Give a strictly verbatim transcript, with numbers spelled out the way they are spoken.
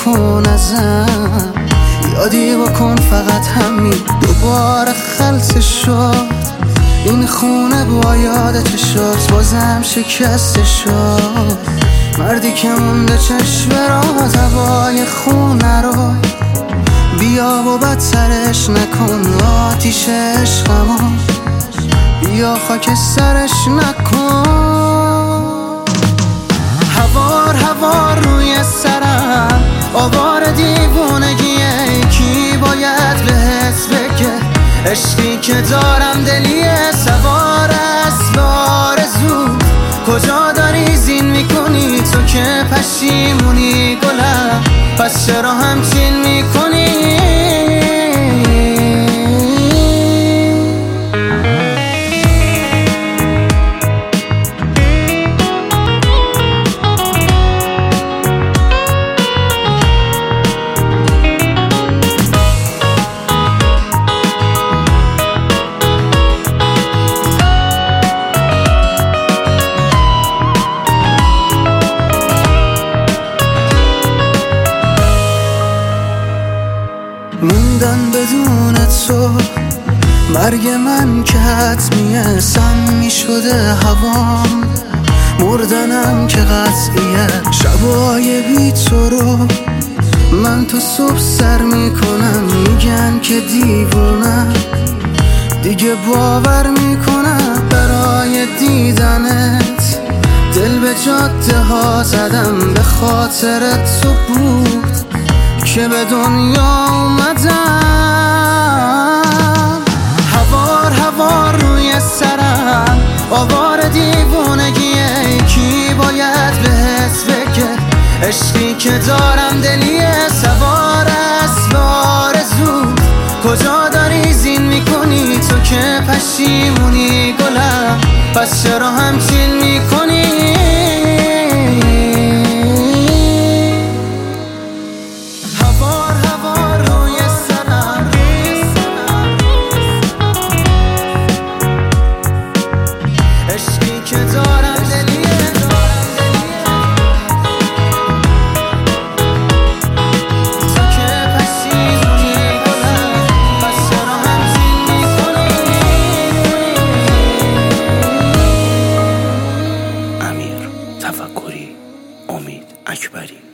بکن ازم، یادی بکن فقط همین دوباره خلص شد. این خونه با یاد چشات بازم شکسته شد. مردی که مونده چشم را هوای خونه رو بیا و بد سرش نکن آتیش عشقمو، بیا خاک سرش نکن. هوار هوار روی سرم آوار دیوونگیه، کی باید بهت بگه عشقی که دارم دلیه. سوار اسب آرزو کجا داری زین میکنی تو که پشیمونی گلم، پس چرا همچین میکنی؟ موندن بدون تو، مرگ من که حتمیه، سمی شده هوام، مردنم که قطعیه. شبای بی تو رو من تو صبح سر میکنم، میگن که دیوونم دیگه باور میکنم. برای دیدنت دل به جاده ها زدم، به خاطر تو بود که به دنیا اومدم. هوار هوار روی سرم آوار دیوونگیه، کی باید بهت بگه عشقی که دارم دلیه. سوار اسب آرزو کجا داری زین میکنی تو که پشیمونی گلم، پس چرا همچین میکنی؟ تفکری، امید اکبری.